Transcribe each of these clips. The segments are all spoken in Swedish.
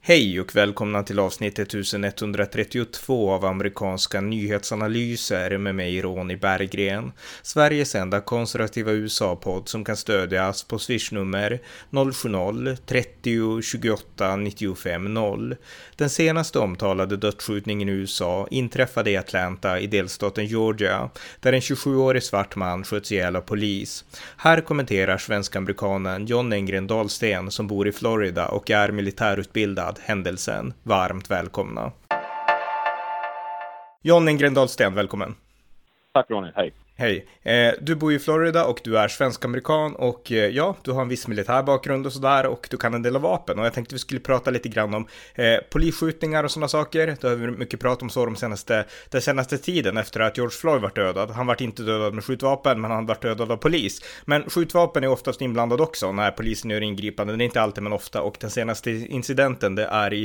Hej och välkomna till avsnitt 1132 av amerikanska nyhetsanalyser med mig Ronny Berggren, Sveriges enda konservativa USA-podd som kan stödjas på Swish-nummer 070-30 28 95 0. Den senaste omtalade dödsskjutningen i USA inträffade i Atlanta i delstaten Georgia, där en 27-årig svart man sköts ihjäl av polis. Här kommenterar svensk-amerikanen John Engren Dahlsten som bor i Florida och är militärutbildad händelsen. Varmt välkomna. John Engren Dahlsten, välkommen. Tack Ronny, hej. Hej. Du bor i Florida och du är svensk-amerikan och ja, du har en viss militär bakgrund och sådär och du kan en del av vapen. Och jag tänkte vi skulle prata lite grann om polisskjutningar och sådana saker. Det har vi mycket prat om så den senaste tiden efter att George Floyd var dödad. Han var inte dödad med skjutvapen, men han var dödad av polis. Men skjutvapen är oftast inblandad också när polisen gör ingripanden. Det är inte alltid men ofta. Och den senaste incidenten det är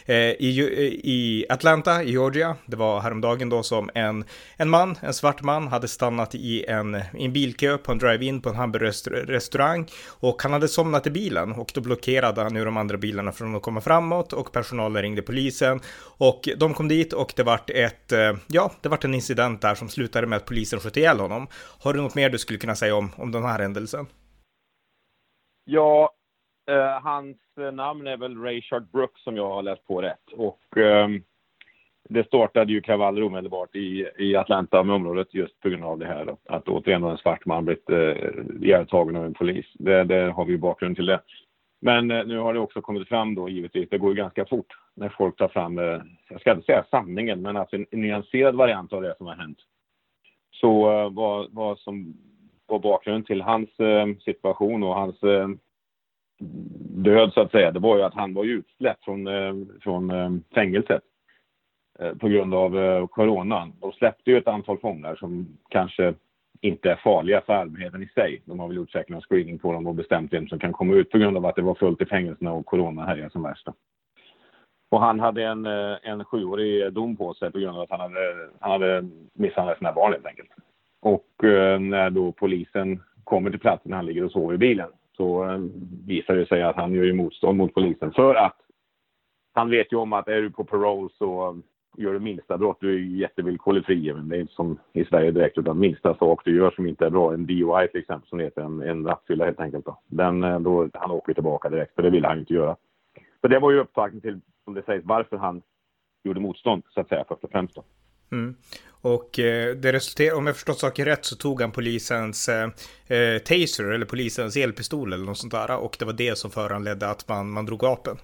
i Atlanta, i Georgia. Det var häromdagen då som en svart man hade stannat i en bilkö på en drive-in på en hamburgerrestaurang och han hade somnat i bilen och då blockerade han nu de andra bilarna från att komma framåt och personalen ringde polisen och de kom dit och det vart en incident där som slutade med att polisen sköt ihjäl honom. Har du något mer du skulle kunna säga om den här händelsen? Ja, hans namn är väl Rayshard Brooks som jag har läst på rätt och det startade ju kravaller omedelbart i Atlanta med området just på grund av det här då. Att återigen en svart man blivit ihjältagen av en polis. Det har vi ju bakgrund till det. Men nu har det också kommit fram då givetvis. Det går ju ganska fort när folk tar fram, jag ska inte säga sanningen, men alltså en nyanserad variant av det som har hänt. Så vad som var bakgrunden till hans situation och hans död så att säga, det var ju att han var utsläppt från fängelset. På grund av coronan. De släppte ju ett antal fångar som kanske inte är farliga för allmänheten i sig. De har väl gjort säkert en screening på dem och bestämt vem som kan komma ut på grund av att det var fullt i fängelserna och corona här som värsta. Och han hade en 7-årig dom på sig på grund av att han hade misshandlat sina barn helt enkelt. Och när då polisen kommer till platsen när han ligger och sover i bilen så visar det sig att han gör ju motstånd mot polisen för att han vet ju om att är du på parole så gör du minsta brott, du är ju jättevillkorligt frigiven. Det är inte som i Sverige direkt utan minsta sak du gör som inte är bra. En DUI till exempel som heter en rattfylla helt enkelt då. Då han åker tillbaka direkt för det vill han inte göra. Så det var ju upptagen till, som det sägs, varför han gjorde motstånd så att säga först och främst då. Mm. Och det resulterade, om jag förstått saker rätt så tog han polisens taser eller polisens elpistol eller något sånt där och det var det som föranledde att man drog vapen.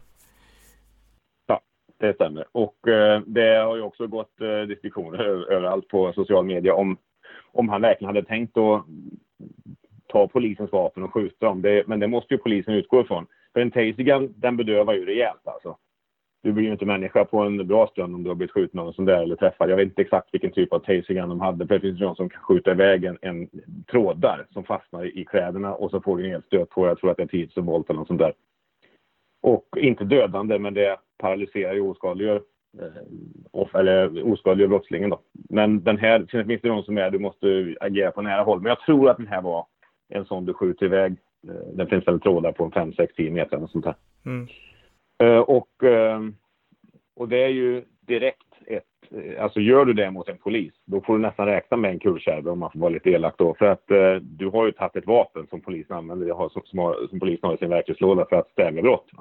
Det stämmer. Och det har ju också gått diskussioner överallt på social media om han verkligen hade tänkt att ta polisens vapen och skjuta dem. Men det måste ju polisen utgå ifrån. För en taser den bedövar ju rejält alltså. Du blir ju inte människa på en bra stund om du har blivit skjuten någon som där eller träffad. Jag vet inte exakt vilken typ av tasergun de hade. För det finns någon som kan skjuta iväg en tråd där som fastnar i kläderna och så får du en elstöt på, jag tror att det är 10 volt eller något sånt där. Och inte dödande, men det paralyserar ju oskadliggör brottslingen då. Men den här, finns det någon som du måste agera på nära håll. Men jag tror att den här var en sån du skjuter iväg. Den finns väl trådar på 5, 6, 10 meter och sånt här. Mm. Och det är ju direkt alltså gör du det mot en polis, då får du nästan räkna med en kulkärva om man får vara lite elak då. För att du har ju tagit ett vapen som polisen använder, som polisen har i sin verktygslåda för att stävja brott.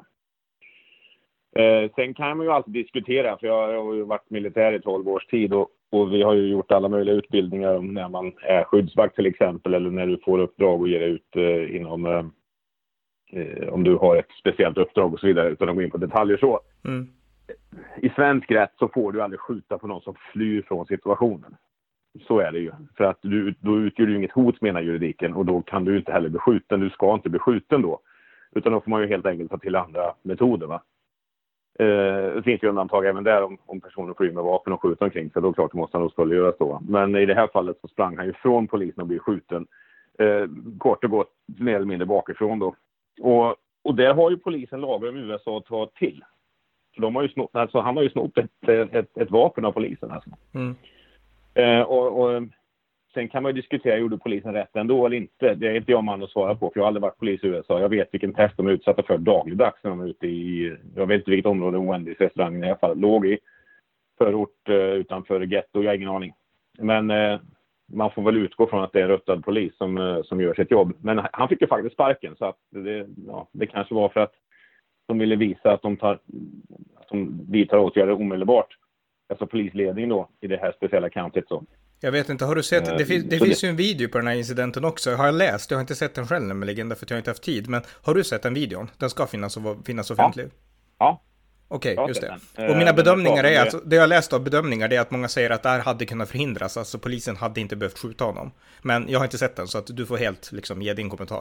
Sen kan man ju alltid diskutera, för jag har ju varit militär i 12 års tid och vi har ju gjort alla möjliga utbildningar om när man är skyddsvakt till exempel eller när du får uppdrag och ger ut inom om du har ett speciellt uppdrag och så vidare utan att gå in på detaljer så. Mm. I svensk rätt så får du aldrig skjuta på någon som flyr från situationen. Så är det ju. För att då utgör du inget hot menar juridiken och då kan du inte heller bli skjuten. Du ska inte bli skjuten då. Utan då får man ju helt enkelt ta till andra metoder va. Det finns ju undantag även där om personer flyr med vapen och skjuter omkring så då klart måste han då skulle göra så. Men i det här fallet så sprang han ju från polisen och blev skjuten. Kort och gott mer eller mindre bakifrån då. Och där har ju polisen lagar om USA att ta till. De har ju han har ju snott ett vapen av polisen alltså. Mm. Och sen kan man ju diskutera, gjorde polisen rätt ändå eller inte? Det är inte jag man att svara på, för jag har aldrig varit polis i USA. Jag vet vilken test de är utsatta för dagligdags när de är ute i, jag vet inte vilket område Wendy's restaurangen i alla fall låg i. Förort utanför getto, jag har ingen aning. Men man får väl utgå från att det är röttad polis som gör sitt jobb. Men han fick ju faktiskt sparken, så att det kanske var för att de ville visa att de vidtar åtgärder omedelbart. Alltså polisledning då i det här speciella countyt så. Jag vet inte, har du sett, det finns ju en video på den här incidenten också. Har jag läst, jag har inte sett den själv nämligen därför att jag inte haft tid. Men har du sett den videon? Den ska finnas offentlig. Ja. Okej, just det. Och mina bedömningar är att, det jag läst av bedömningar, det är att många säger att det här hade kunnat förhindras. Alltså polisen hade inte behövt skjuta honom. Men jag har inte sett den, så att du får helt liksom ge din kommentar.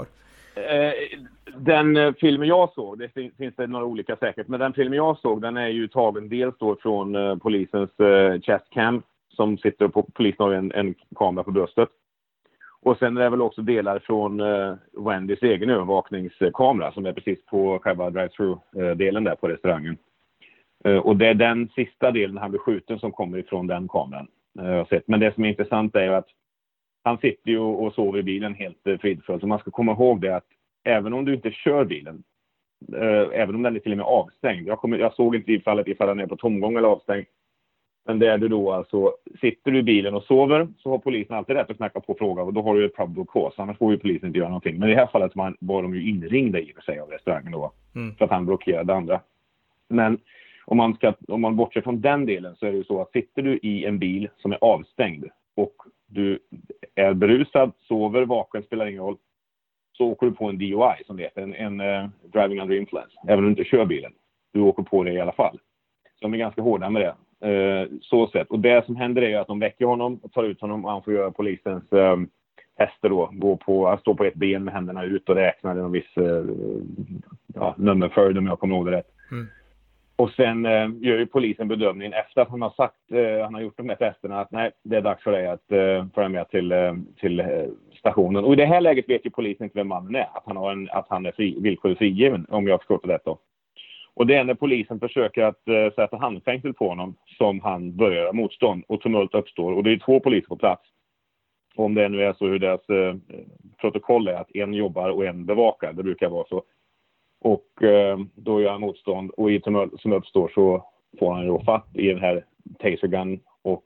Den filmen jag såg, det finns det några olika säkert, men den filmen jag såg, den är ju tagen dels då från polisens chest cam som sitter på, polisen har en kamera på bröstet. Och sen är det väl också delar från Wendy's egen övervakningskamera som är precis på själva drive-thru-delen där på restaurangen. Och det är den sista delen när han blir skjuten som kommer ifrån den kameran. Men det som är intressant är ju att han sitter ju och sover i bilen helt fridfullt. Så man ska komma ihåg det att även om du inte kör bilen, även om den är till och med avstängd. Jag såg inte ifall den är på tomgång eller avstängd. Men där du då alltså, sitter du i bilen och sover, så har polisen alltid rätt att knacka på fråga och då har du ett probable cause. Annars får ju polisen inte göra någonting. Men i det här fallet var de ju inringda i och för sig av restaurangen då. För att han blockerade andra. Men om man bortser från den delen så är det ju så att sitter du i en bil som är avstängd och du är berusad, sover, vaken, spelar ingen roll, så åker du på en DUI som det heter, en driving under influence. Även om du inte kör bilen. Du åker på det i alla fall. Så de är ganska hårda med det. Så sett. Och det som händer är ju att de väcker honom och tar ut honom och han får göra polisens tester då. Han står på ett ben med händerna ut och räknar en viss nummerföljd om jag kommer ihåg det rätt. Och sen gör ju polisen bedömningen efter att han har gjort de här testerna att nej, det är dags för dig att följa med till stationen. Och i det här läget vet ju polisen inte vem mannen är. Att han är villkorligt frigiven, om jag har förstått det rätt då. Och det är när polisen försöker att sätta handfängsel på honom som han börjar göra motstånd och tumult uppstår. Och det är 2 poliser på plats. Och om det nu är så hur deras protokoll är att en jobbar och en bevakar, det brukar vara så. Och då gör han motstånd och i tumult som uppstår så får han då fatt i den här tasergun och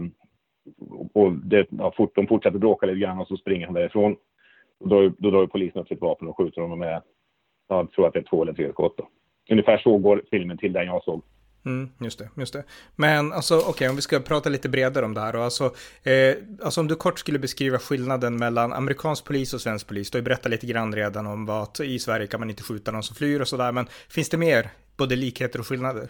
de fortsätter bråka lite grann och så springer han därifrån. Och då drar polisen upp sitt vapen och skjuter honom med, jag tror att det är 2 eller 3 skott då. Ungefär så går filmen till den jag såg. Just det. Men alltså, okej, om vi ska prata lite bredare om det här. Och alltså om du kort skulle beskriva skillnaden mellan amerikansk polis och svensk polis. Du har ju berättat lite grann redan om att i Sverige kan man inte skjuta någon som flyr och sådär. Men finns det mer både likheter och skillnader?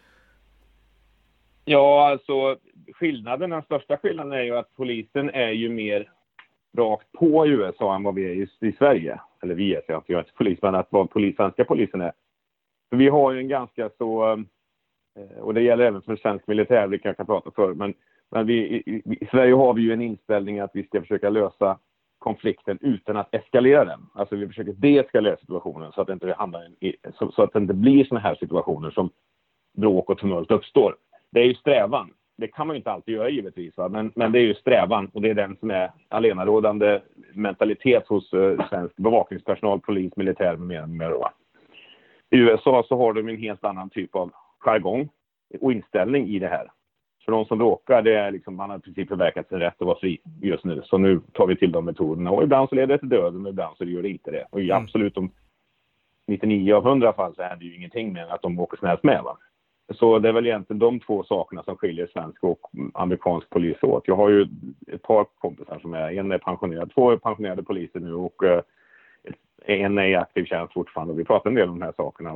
Ja, alltså den största skillnaden är ju att polisen är ju mer rakt på i USA än vad vi är i Sverige. Eller vi är, jag är inte polis, men att vad svenska polisen är. För vi har ju en ganska så, och det gäller även för svensk militär, det kan jag prata för, men i Sverige har vi ju en inställning att vi ska försöka lösa konflikten utan att eskalera den. Alltså vi försöker deeskalera situationen så att det inte så att det inte blir såna här situationer som bråk och tumult uppstår. Det är ju strävan. Det kan man ju inte alltid göra givetvis, va? Men det är ju strävan och det är den som är allenarådande mentalitet hos svensk bevakningspersonal, polis, militär med mer. I USA så har de en helt annan typ av jargong och inställning i det här. För de som bråkar, det är liksom, man har i princip förverkat sin rätt att vara fri just nu. Så nu tar vi till de metoderna. Och ibland så leder det till döden och ibland så gör det inte det. Och absolut om 99 av 100 fall så är det ju ingenting med att de åker snällt med, va. Så det är väl egentligen de 2 sakerna som skiljer svensk och amerikansk polis åt. Jag har ju ett par kompisar som en är pensionerad, 2 är pensionerade poliser nu och en är i aktiv tjänst fortfarande. Och vi pratar en del om de här sakerna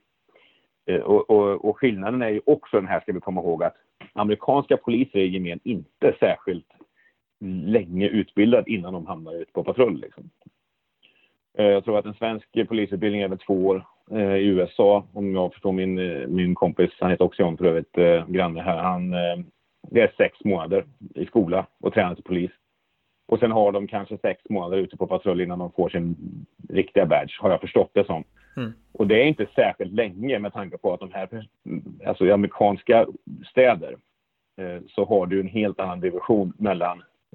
och skillnaden är ju också den här, ska vi komma ihåg, att amerikanska poliser är i gemen inte särskilt länge utbildad innan de hamnar ut på patrull liksom. Jag tror att en svensk polisutbildning är väl 2 år. I USA, om jag förstår min kompis, han heter också John för övrigt, granne här, det är 6 månader i skola och tränar till polis. Och sen har de kanske 6 månader ute på patrull innan de får sin riktiga badge, har jag förstått det som. Och det är inte särskilt länge med tanke på att de här, alltså i amerikanska städer så har du en helt annan division mellan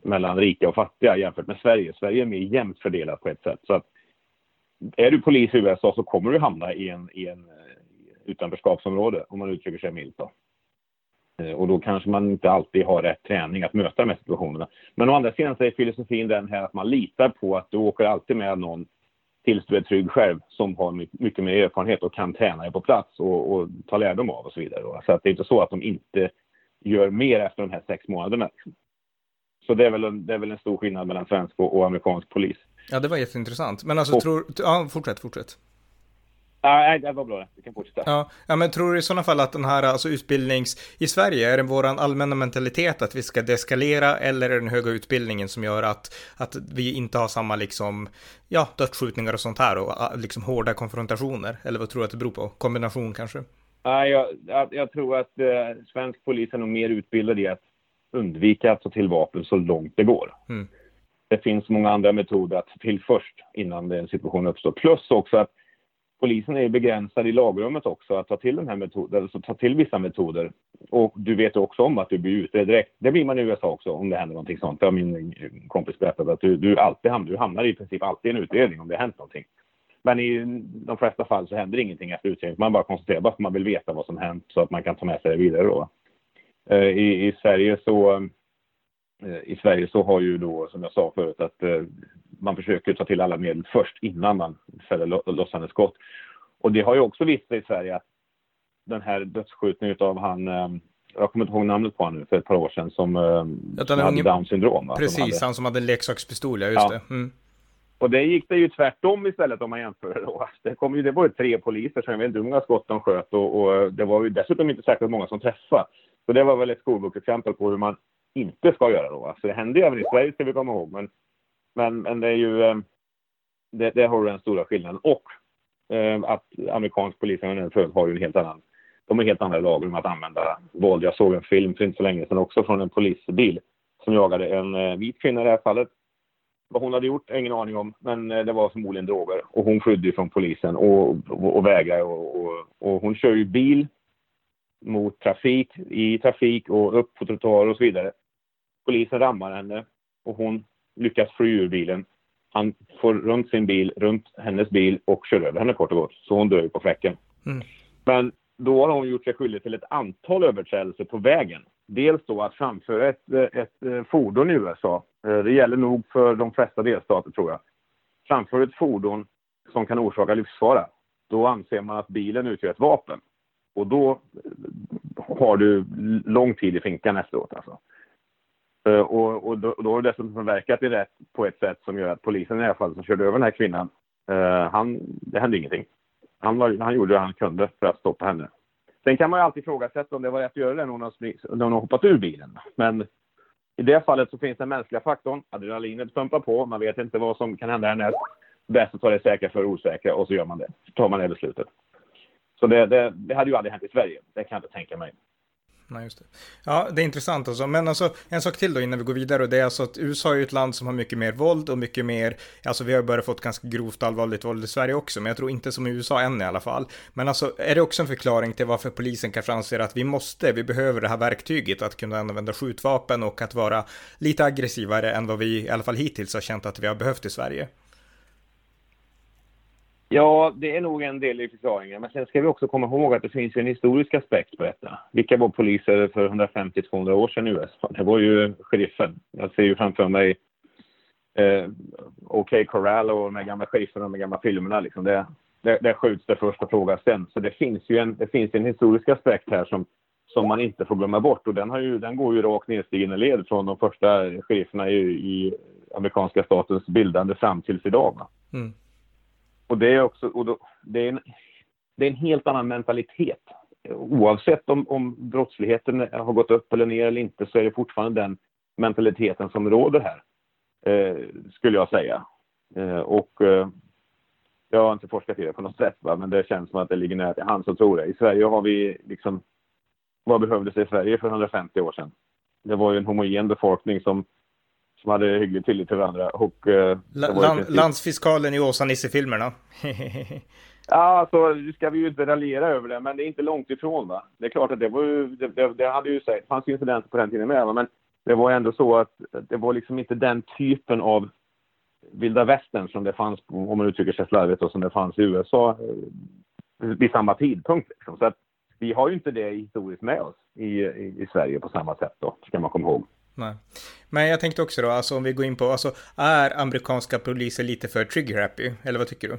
mellan rika och fattiga jämfört med Sverige. Sverige är mer jämnt fördelat på ett sätt. Så att är du polis i USA så kommer du hamna i en utanförskapsområde, om man uttrycker sig milt då. Och då kanske man inte alltid har rätt träning att möta de här situationerna. Men å andra sidan så är filosofin den här att man litar på att du åker alltid med någon tills du är trygg själv som har mycket mer erfarenhet och kan träna dig på plats och ta lärdom av och så vidare. Då. Så att det är inte så att de inte gör mer efter de här 6 månaderna. Så det är väl en stor skillnad mellan svensk och amerikansk polis. Ja, det var jätteintressant. Men alltså, fortsätt. Nej, det var bra. Du kan fortsätta. Ja, men tror du i sådana fall att den här alltså i Sverige, är det våran allmänna mentalitet att vi ska deskalera, eller är det den höga utbildningen som gör att vi inte har samma liksom, dödsskjutningar och sånt här och liksom hårda konfrontationer? Eller vad tror du att det beror på? Kombination kanske? Nej, jag tror att svensk polis är nog mer utbildad i att undvika att ta till vapen så långt det går. Mm. Det finns många andra metoder att ta till först innan en situation uppstår. Plus också att polisen är begränsad i lagrummet också att ta till den här metoden, alltså ta till vissa metoder. Och du vet också om att du blir utredd direkt. Det blir man i USA också om det händer någonting sånt. Det har min kompis berättat att du hamnar i princip alltid i en utredning om det har hänt någonting. Men i de flesta fall så händer ingenting efter utredning. Man bara konstaterar att man vill veta vad som hänt så att man kan ta med sig det vidare då. I Sverige så har ju då, som jag sa förut, att man försöker ta till alla medel först innan man fäller lossande skott. Och det har ju också visat sig i Sverige att den här dödsskjutningen av jag kommer inte ihåg namnet på honom nu för ett par år sedan som hade Down syndrom. Precis, han som hade en leksakspistol, just det. Mm. Och det gick det ju tvärtom istället om man jämför då. Det var ju 3 poliser som jag vet inte hur många skott de sköt och det var ju dessutom inte särskilt många som träffade. Så det var väl ett skolboksexempel på hur man inte ska göra då. Så det hände ju även i Sverige, ska vi komma ihåg. Men det är ju det har den stora skillnaden. Och att amerikansk polisen har ju de har helt andra lagar om att använda våld. Jag såg en film för inte så länge sedan också från en polisbil som jagade en vit kvinna i det här fallet. Vad hon hade gjort, ingen aning om, men det var förmodligen droger. Och hon skydde ju från polisen och vägrade. Och hon kör ju bil mot i trafik och upp på trottoarer och så vidare. Polisen rammar henne och hon lyckas fly ur bilen. Han får runt hennes bil och kör över henne kort och gott. Så hon dör på fläcken. Mm. Men då har hon gjort sig skyldig till ett antal överträdelser på vägen. Dels då att framföra ett fordon i USA. Det gäller nog för de flesta delstater tror jag. Framför ett fordon som kan orsaka livsfara. Då anser man att bilen utgör ett vapen. Och då har du lång tid i finkan efteråt alltså. Och då har det dessutom förverkat det på ett sätt som gör att polisen i alla fall som körde över den här kvinnan, det hände ingenting. Han gjorde det han kunde för att stoppa henne. Sen kan man ju alltid ifrågasätta om det var rätt att göra det när hon har hoppat ur bilen. Men i det fallet så finns den mänskliga faktorn. Adrenalinet pumpar på. Man vet inte vad som kan hända härnäst. Bäst att ta det säkra för osäkra och så gör man det. Så tar man det beslutet. Så det hade ju aldrig hänt i Sverige. Det kan jag inte tänka mig. Nej, just det. Ja, det är intressant alltså. Men alltså, en sak till då innan vi går vidare, och det är alltså att USA är ju ett land som har mycket mer våld och mycket mer, alltså vi har börjat fått ganska grovt allvarligt våld i Sverige också, men jag tror inte som i USA än i alla fall. Men alltså, är det också en förklaring till varför polisen kanske anser att vi behöver det här verktyget att kunna använda skjutvapen och att vara lite aggressivare än vad vi i alla fall hittills har känt att vi har behövt i Sverige? Ja, det är nog en del i förklaringen. Men sen ska vi också komma ihåg att det finns en historisk aspekt på detta. Vilka var poliser för 150-200 år sedan i USA? Det var ju sheriffen. Jag ser ju framför mig OK Corral och de gamla sheriffen och de gamla filmerna. Liksom. Det skjuts det först och frågas sen. Så det finns en historisk aspekt här som man inte får glömma bort. Och den går ju rakt nedstigande led från de första sherifferna i amerikanska statens bildande fram tills idag. Va? Mm. Och det är också det är en helt annan mentalitet. Oavsett om brottsligheten har gått upp eller ner eller inte så är det fortfarande den mentaliteten som råder här. Skulle jag säga. Jag har inte forskat i det på något sätt, va? Men det känns som att det ligger nära till hands att tro det. I Sverige har vi liksom, vad behövdes i Sverige för 150 år sedan? Det var ju en homogen befolkning som hade hyggligt tillit till varandra. Och, landsfiskalen i Åsa-Nisse-filmerna. Ja, alltså nu ska vi ju inte raljera över det, men det är inte långt ifrån, va? Det är klart att det var ju, det hade ju sagt, fanns ju incidenter på den tiden med, va? Men det var ändå så att det var liksom inte den typen av vilda västern som det fanns, om man uttrycker sig slarvigt, och som det fanns i USA vid samma tidpunkt. Liksom. Så att vi har ju inte det historiskt med oss i Sverige på samma sätt då, ska man komma ihåg. Nej. Men jag tänkte också då, alltså om vi går in på, alltså är amerikanska poliser lite för trigger happy? Eller vad tycker du?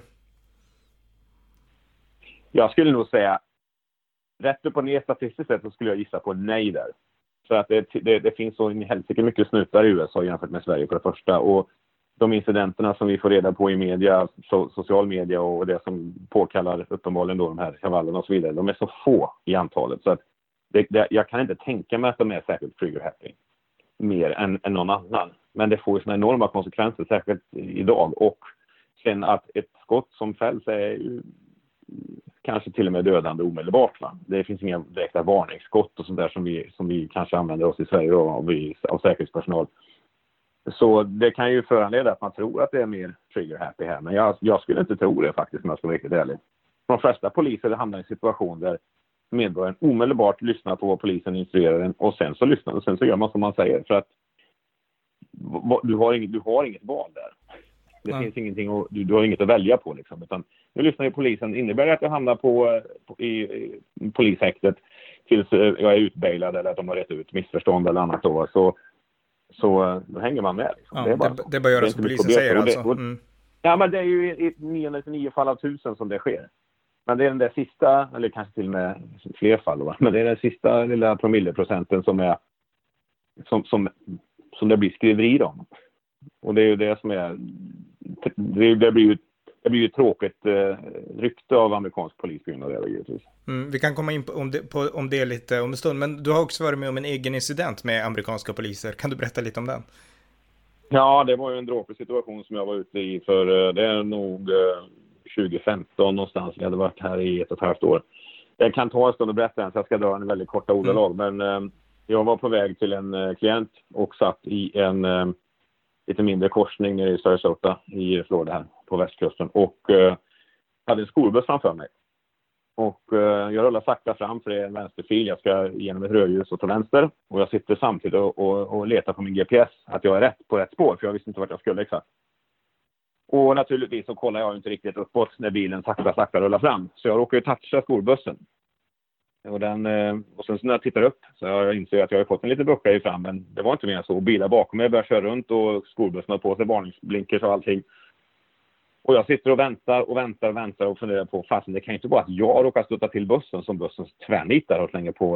Jag skulle nog säga, rätt upp och ner statistiskt sett, så skulle jag gissa på nej där. Så att det finns så helsike mycket snutar i USA jämfört med Sverige för det första. Och de incidenterna som vi får reda på i media, social media och det som påkallar uppenbarligen då de här kravallerna och så vidare, de är så få i antalet. Så att jag kan inte tänka mig att de är särskilt trigger happy mer än någon annan. Men det får ju såna enorma konsekvenser, särskilt idag. Och sen att ett skott som fälls är ju kanske till och med dödande omedelbart. Va? Det finns inga direkta varningsskott och sånt där som vi kanske använder oss i Sverige då, av säkerhetspersonal. Så det kan ju föranleda att man tror att det är mer trigger happy här. Men jag skulle inte tro det faktiskt, om jag ska vara riktigt ärlig. De flesta poliser hamnar i en situation där medborgaren omedelbart lyssnar på vad polisen instruerar en, och sen så lyssnar och sen så gör man som man säger. För att du har inget val där. Det finns ingenting och du har inget att välja på liksom. Utan nu lyssnar ju polisen. Innebär det att jag hamnar i polishäktet tills jag är utbailad eller att de har rätt ut missförstånd eller annat då, så då hänger man med. Liksom. Ja, det är bara göra som polisen säger alltså. Ja, men det är ju i 9 fall av 1000 som det sker. Men det är den där sista, eller kanske till och med fler fall då, men det är den sista lilla promilleprocenten som det blir skriveri om. Och det är ju det som är, det blir ju ett tråkigt rykte av amerikansk polis på grund av det givetvis. Vi kan komma in om det lite om en stund, men du har också varit med om en egen incident med amerikanska poliser. Kan du berätta lite om den? Ja, det var ju en dråplig situation som jag var ute i för, det är nog 2015 någonstans. Jag hade varit här i 1,5 år. Jag kan ta en stund och berätta den, så jag ska dra en väldigt korta ordalag. Men jag var på väg till en klient och satt i en lite mindre korsning nere i Sarasota i Florida här på västkusten. Och hade en skolbuss framför mig. Och jag rullar sakta fram, för det är en vänsterfil. Jag ska genom ett rödljus och ta vänster. Och jag sitter samtidigt och letar på min GPS att jag är på rätt spår. För jag visste inte vart jag skulle exakt. Och naturligtvis så kollar jag inte riktigt uppåt när bilen sakta rullar fram. Så jag råkar ju toucha skolbussen. Och sen så när jag tittar upp så jag inser att jag har fått en liten bucka i fram, men det var inte mer så. Bilar bakom mig börjar köra runt och skolbussen har på sig varningsblinkers och allting. Och jag sitter och väntar och funderar på, fasen det kan inte vara att jag råkar stötta till bussen som bussens tvärnitar och slänger på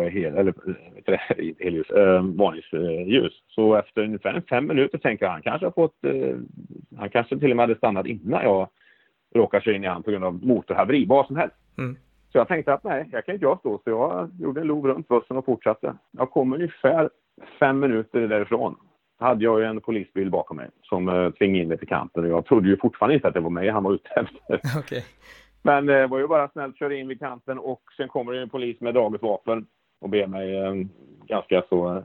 varningsljus. Så efter ungefär 5 minuter tänker jag han kanske till och med hade stannat innan jag råkar köra in i han på grund av motorhaveri, vad som helst. Så jag tänkte att nej, jag kan inte stå. Så jag gjorde en lov runt bussen och fortsatte. Jag kom ungefär 5 minuter därifrån. Hade jag ju en polisbil bakom mig som tvingade in mig till kanten. Och jag trodde ju fortfarande inte att det var mig han var ute efter. Okay. Men det var ju bara snällt köra in vid kanten. Och sen kommer det en polis med draget vapen och ber mig ganska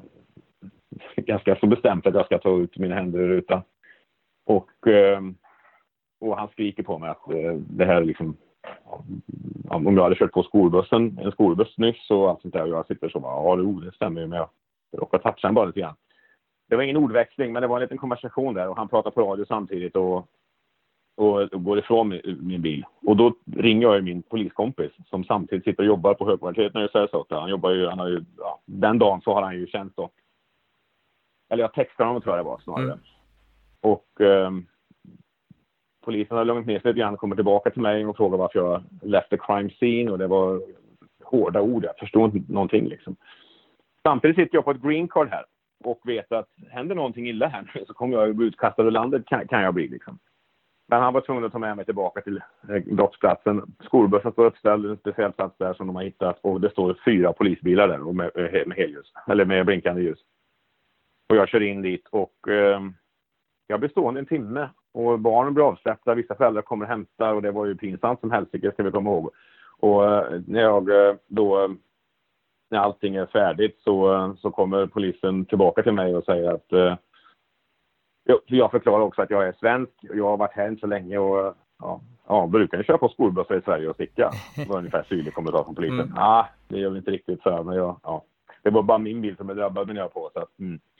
så bestämt att jag ska ta ut mina händer ur rutan. Och han skriker på mig att det här liksom, om jag hade kört på en skolbuss nyss och allt sånt där, och jag sitter så bara, det stämmer ju, men jag råkar toucha den bara lite grann. Det var ingen ordväxling, men det var en liten konversation där och han pratar på radio samtidigt och går ifrån min bil. Och då ringer jag min poliskompis som samtidigt sitter och jobbar på högkvarteret när jag säger så. Den dagen så har han ju känt då. Eller jag textar honom tror jag det var snarare. Och polisen har lugnat ner sig lite grann, kommer tillbaka till mig och frågar varför jag left the crime scene, och det var hårda ord. Jag förstår inte någonting liksom. Samtidigt sitter jag på ett green card här och vet att händer någonting illa här så kommer jag bli utkastad ur landet, kan jag bli liksom. Men han var tvungen att ta med mig tillbaka till brottsplatsen. Skolbussen står uppställd, en speciell plats där som de har hittat, och det står 4 polisbilar där och med helljus, eller med blinkande ljus. Och jag kör in dit och jag blir stående en timme och barnen blir avsläppta, vissa föräldrar kommer och hämtar, och det var ju pinsamt som helsike, ska vi komma ihåg. Och när allting är färdigt så kommer polisen tillbaka till mig och säger att jag förklarar också att jag är svensk, jag har varit här inte så länge och brukar ni köra på skolbussar i Sverige och sticka? Det var ungefär syrlig kommentar från polisen. Det gör vi inte riktigt för, men det var bara min bil som är drabbad när jag på. Så att,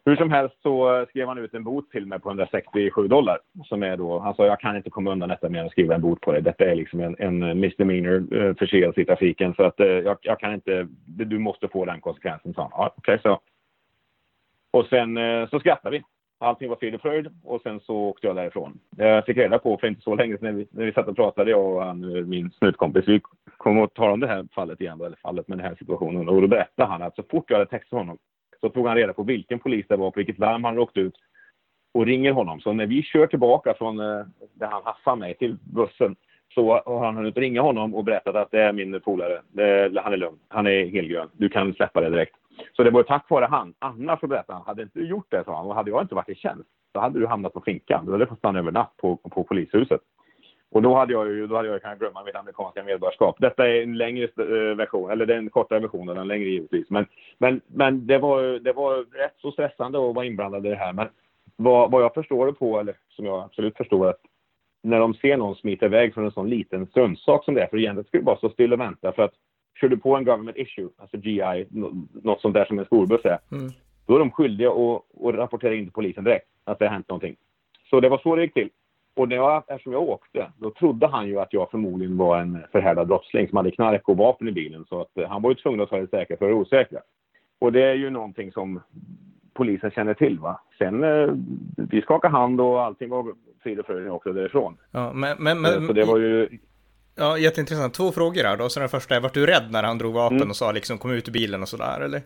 Hur som helst så skrev han ut en bot till mig på $167. Som är då, han sa jag kan inte komma undan detta med att skriva en bot på det. Detta är liksom en misdemeanor förseelse i trafiken. Så att jag kan inte, du måste få den konsekvensen. Så ja, okej, så. Och sen så skrattade vi. Allting var frid och fröjd och sen så åkte jag därifrån. Jag fick reda på för inte så länge sedan när vi satt och pratade, jag och min snutkompis. Vi kom att tala om det här fallet igen, eller fallet med den här situationen. Och då berättade han att så fort jag hade textat honom så tog han reda på vilken polis det var, på vilket larm han råkade ut och ringer honom. Så när vi kör tillbaka från där han haffade mig till bussen så har han hunnit ringa honom och berättat att det är min polare. Han är lugn, han är helgrön. Du kan släppa det direkt. Så det var tack vare han. Annars så berättade han, hade inte du gjort det, sa han, och hade jag inte varit i tjänst så hade du hamnat på finkan. Du hade fått stanna över natt på polishuset. Och då hade jag kunnat glömma mitt amerikanska medborgarskap. Detta är en längre version, eller det är en kortare version och den längre givetvis. Men det var rätt så stressande att vara inblandad i det här. Men vad jag förstår det på, eller som jag absolut förstår, att när de ser någon smita iväg från en sån liten struntssak som det är, för egentligen skulle bara stå still och vänta, för att kör du på en government issue, alltså GI, något sånt där som en skolbuss är, då är de skyldiga att rapportera in till polisen direkt att det har hänt någonting. Så det var så det gick till. Och eftersom jag åkte, då trodde han ju att jag förmodligen var en förhärdad brottsling som hade knark och vapen i bilen. Så att han var ju tvungen att ta det säkra för det osäkra. Och det är ju någonting som polisen känner till, va. Sen vi skakade hand och allting var frid och fröjd också därifrån. Ja, men så det var ju... Ja, jätteintressant. 2 frågor här då. Så den första är, vart du rädd när han drog vapen och sa liksom kom ut ur bilen och sådär, eller?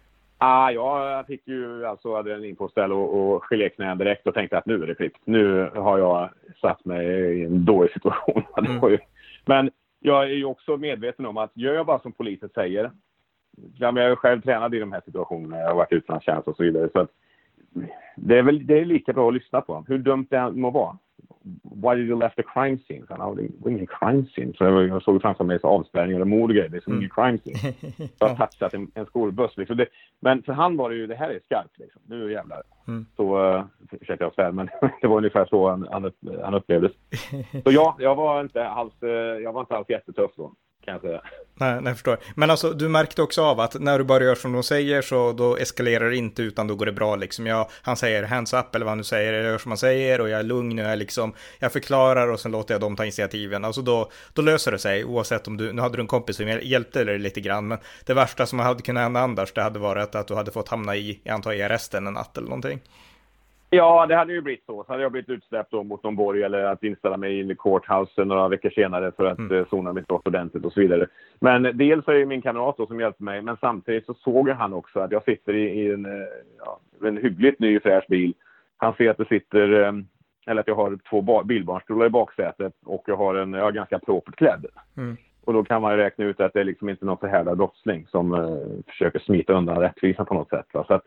Jag fick ju alltså adrenalinpåställ och geléknän direkt och tänkte att nu är det klippt. Nu har jag satt mig i en dålig situation. Men jag är ju också medveten om att gör jag bara som polisen säger. Jag är själv tränad i de här situationerna. Jag har varit utlandstjänst och så vidare. Så att det är lika bra att lyssna på. Hur dumt det må vara. Why did you left the crime scene? Det var ingen crime scene. Så jag såg framför mig avspärrningar och mord och grejer. Det är som ingen crime scene. Jag har touchat en skolbuss. Liksom. Men för han var det ju, det här är skarpt. Liksom. Nu jävlar. Så försökte jag säga, men det var ungefär så han upplevdes. Så ja, jag var inte alls jättetuff då. Kan jag säga. Nej, jag förstår. Men alltså, du märkte också av att när du bara gör som de säger så då eskalerar det inte, utan då går det bra liksom. Han säger hands up eller vad han nu säger, jag gör som han säger och jag är lugn och jag förklarar och sen låter jag dem ta initiativen. Alltså då löser det sig, oavsett om nu hade du en kompis som hjälpte dig lite grann, men det värsta som hade kunnat hända annars, det hade varit att du hade fått hamna i arresten en natt eller någonting. Ja, det hade ju blivit så. Så hade jag blivit utsläppt då mot någon borg eller att inställa mig i courthouse några veckor senare för att sona mitt brott ordentligt och så vidare. Men dels är ju min kamrat då som hjälpte mig, men samtidigt så såg han också att jag sitter i en hyggligt ny fräsch bil. Han ser att det sitter, eller att jag har 2 bilbarnstolar i baksätet och jag är ganska propert klädd. Och då kan man räkna ut att det är liksom inte någon förhärdad brottsling som försöker smita undan rättvisan på något sätt. Va? Så att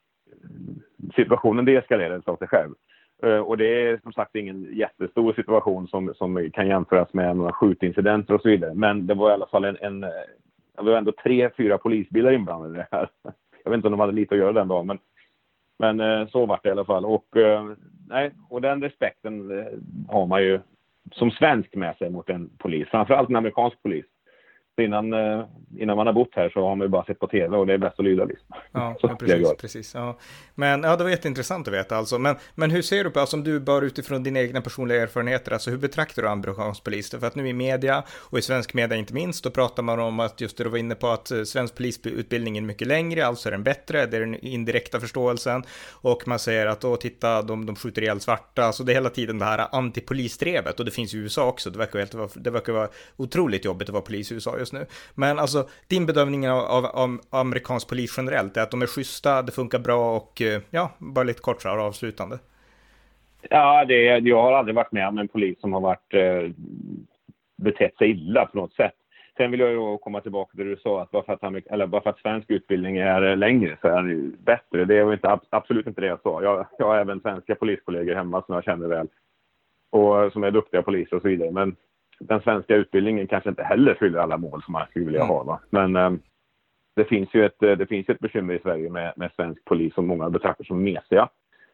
situationen deeskalerades av sig själv. Och det är som sagt ingen jättestor situation som kan jämföras med några skjutincidenter och så vidare. Men det var i alla fall det var ändå 3-4 polisbilar inblandade i det här. Jag vet inte om de hade lite att göra den dagen, men så var det i alla fall. Och den respekten har man ju som svensk med sig mot en polis. Framförallt en amerikansk polis. Innan man har bott här så har man ju bara sett på tv och det är bäst att lyda liksom. Ja, precis. Ja. Men det var jätteintressant att veta alltså. Men hur ser du på, alltså, om du bara utifrån dina egna personliga erfarenheter, alltså hur betraktar du amerikansk polis? För att nu i media och i svensk media inte minst, då pratar man om att just det du var inne på att svensk polisutbildning är mycket längre, alltså är den bättre, det är den indirekta förståelsen, och man säger att titta, de skjuter ihjäl svarta, alltså det är hela tiden det här antipolisdrevet, och det finns i USA också, det verkar vara otroligt jobbigt att vara polis i USA just nu. Men alltså, din bedömning av amerikansk polis generellt är att de är schyssta, det funkar bra och bara lite kort så här avslutande. Ja, jag har aldrig varit med om en polis som har varit betett sig illa på något sätt. Sen vill jag ju komma tillbaka till det du sa, att bara för att svensk utbildning är längre så är den ju bättre. Det är inte, absolut inte det jag sa. Jag har även svenska poliskollegor hemma som jag känner väl och som är duktiga poliser och så vidare. Men den svenska utbildningen kanske inte heller fyller alla mål som man skulle vilja ha. Va? Men det finns ju ett bekymmer i Sverige med svensk polis som många betraktar som mesiga.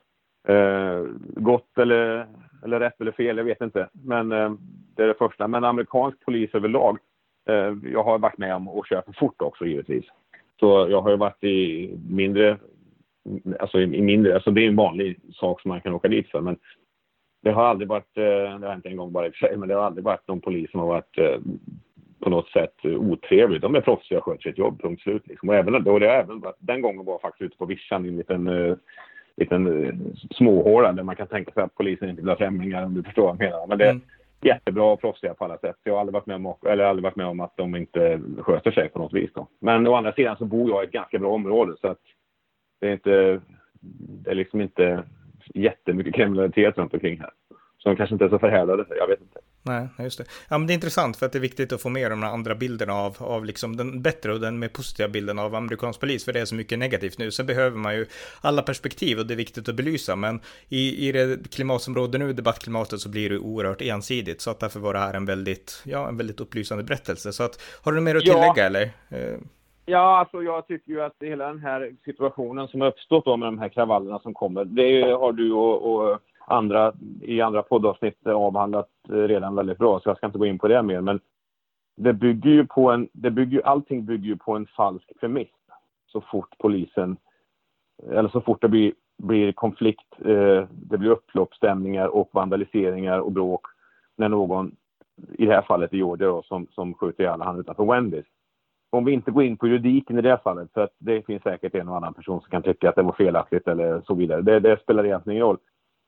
Gott eller rätt eller fel, jag vet inte. Men det är det första. Men amerikansk polis överlag, jag har varit med om att köra för fort också givetvis. Så jag har ju varit i mindre alltså i mindre, alltså det är en vanlig sak som man kan åka dit för, men det har aldrig varit, det har inte en gång bara i och för sig, men det har aldrig varit någon polis som har varit på något sätt otrevlig. De är proffsiga och sköter sitt jobb, punkt slut. Liksom. Och även, och det har även varit, den gången var faktiskt ute på vischan i en liten småhåla där man kan tänka sig att polisen inte vill ha främlingar, om du förstår vad jag menar. Men det är jättebra och proffsiga på alla sätt. Jag har aldrig varit med om att de inte sköter sig på något vis då. Men å andra sidan så bor jag i ett ganska bra område, så att det är liksom inte jättemycket kriminalitet runt omkring här. Så de kanske inte är så förhärdade, jag vet inte. Nej, just det. Ja, men det är intressant för att det är viktigt att få med de andra bilderna av liksom den bättre och den mer positiva bilden av amerikansk polis, för det är så mycket negativt nu. Sen behöver man ju alla perspektiv och det är viktigt att belysa, men i det klimatområdet nu, debattklimatet, så blir det oerhört ensidigt, så att därför var det här en väldigt upplysande berättelse. Så att, har du mer att tillägga eller? Ja, alltså jag tycker ju att hela den här situationen som har uppstått då med de här kravallerna som kommer, det har du och andra i andra poddavsnitt avhandlat redan väldigt bra, så jag ska inte gå in på det mer, men det bygger ju på allting bygger ju på en falsk premiss. Så fort polisen, eller så fort det blir konflikt, det blir upploppsstämningar och vandaliseringar och bråk när någon, i det här fallet i Georgia då, som skjuter ihjäl han utanför Wendy's. Om vi inte går in på juridiken i det här fallet, för att det finns säkert en och annan person som kan tycka att det var felaktigt eller så vidare. Det spelar egentligen ingen roll.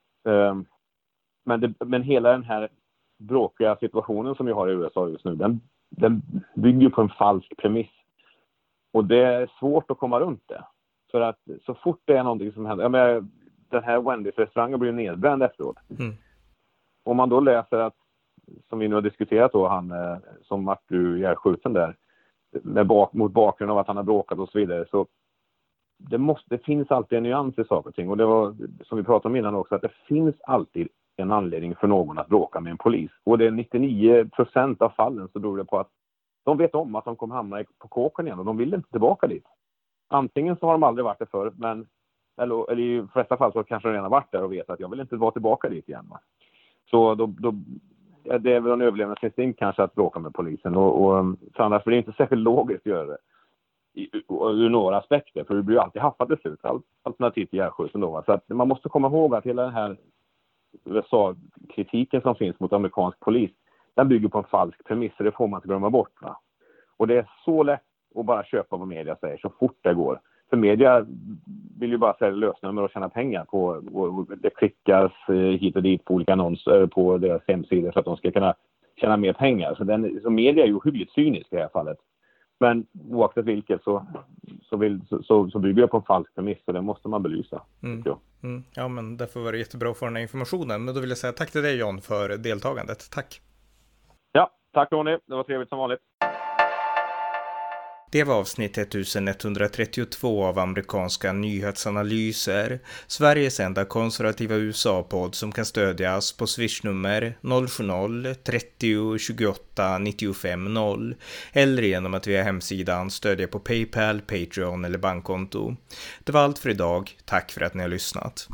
Men hela den här bråkiga situationen som vi har i USA just nu, den bygger på en falsk premiss. Och det är svårt att komma runt det. För att så fort det är någonting som händer, den här Wendy's-restaurangen blir nedbränd efteråt. Om man då läser att, som vi nu har diskuterat då, han som vart ihjälskjuten där, mot bakgrund av att han har bråkat och så vidare, så det finns alltid en nyans i saker och ting. Och det var, som vi pratade om innan också, att det finns alltid en anledning för någon att bråka med en polis. Och det är 99% av fallen så beror det på att de vet om att de kommer hamna på kåken igen och de vill inte tillbaka dit. Antingen så har de aldrig varit där förr, eller i de flesta fall så kanske de redan varit där och vet att jag vill inte vara tillbaka dit igen. Va? Så det är väl en överlevnadsinstinkt kanske att bråka med polisen. Och annars blir det inte särskilt logiskt att göra det. Ur några aspekter, för det blir ju alltid haffat till slut, alternativt i järnskjutsen då. Så att man måste komma ihåg att hela den här USA-kritiken som finns mot amerikansk polis, den bygger på en falsk premiss, så det får man inte glömma bort. Va? Och det är så lätt att bara köpa vad media säger så fort det går. För media vill ju bara sälja lösningar och tjäna pengar på, och det klickas hit och dit på olika annonser på deras hemsidor så att de ska kunna tjäna mer pengar. Så media är ju hyggligt cynisk i det här fallet. Men oaktat vilket så bygger jag på en falsk premiss, och det måste man belysa. Ja, men därför var det jättebra att få den här informationen. Men då vill jag säga tack till dig, John, för deltagandet. Tack. Ja, tack Ronny. Det var trevligt som vanligt. Det var avsnitt 1132 av amerikanska nyhetsanalyser, Sveriges enda konservativa USA-podd som kan stödjas på swishnummer 070-30 28 95 0 eller genom att via hemsidan stödja på PayPal, Patreon eller bankkonto. Det var allt för idag. Tack för att ni har lyssnat.